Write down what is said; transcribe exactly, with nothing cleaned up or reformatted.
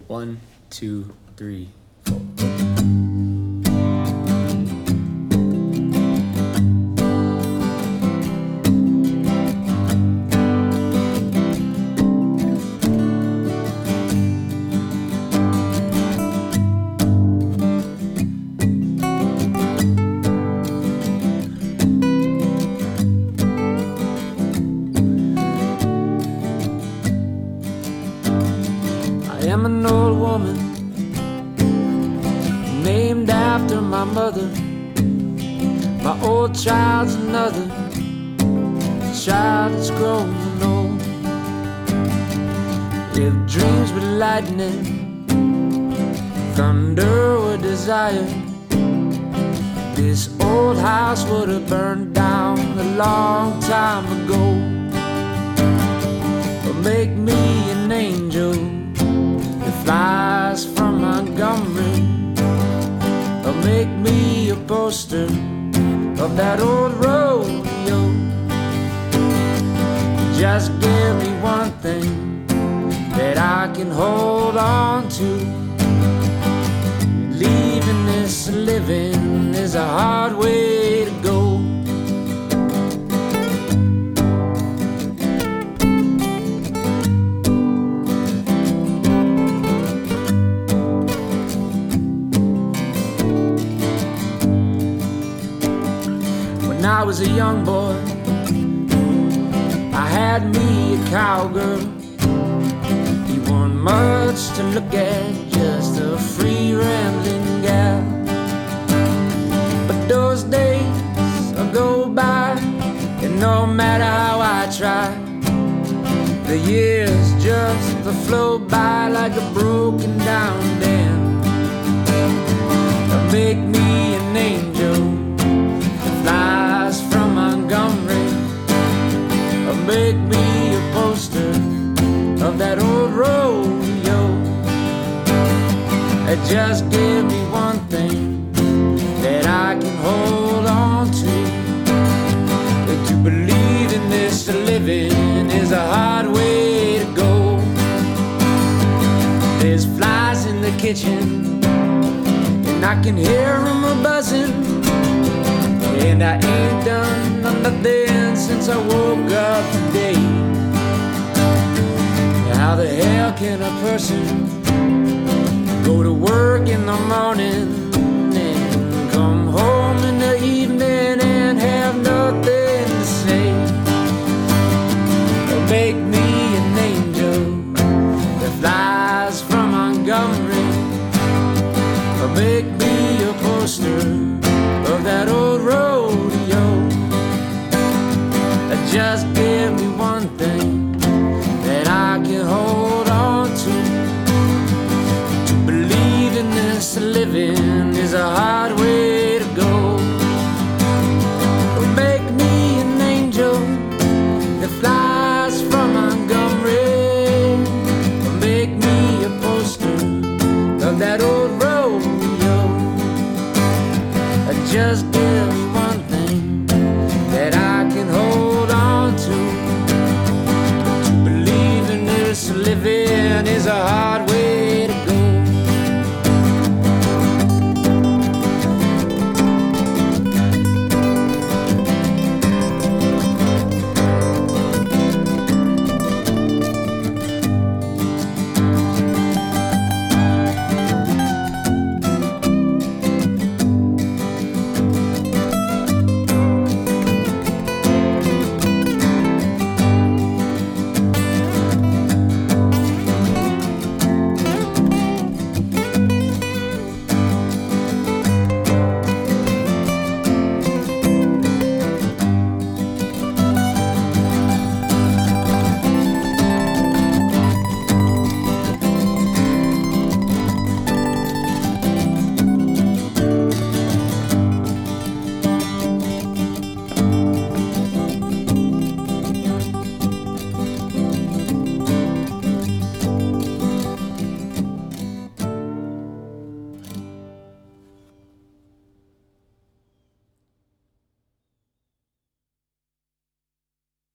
One, two, three, four. I am an old woman named after my mother. My old child's another child that's grown old. If dreams were lightning, thunder were desire, this old house would have burned down a long time ago. But make me an angel that flies from Montgomery, or make me a poster of that old rodeo. Just give me one thing that I can hold on to. Leaving this living is a hard way to go. When I was a young boy, I had me a cowgirl. He wasn't much to look at, just a free rambling gal. But those days will go by, and no matter how I try, the years just flow by like a broken down dam. Make me an angel that flies from Montgomery, or make me a poster of that old rodeo. Just give me one thing that I can hold on to. To believe in this living is a hard way to go. There's flies in the kitchen, and I can hear them a buzzing, and I ain't done nothing since I woke up today. How the hell can a person go to work in the morning and come home in the evening and have nothing to say? Or make me an angel that flies from Montgomery, or make me a poster of that old rodeo. Just give me one thing that I can hold on to. To believe in this living is a hard way to go. Or make me an angel that flies from Montgomery, or make me a poster of that old rodeo. Just give me one thing that I can hold on to. To believe in this living is a hard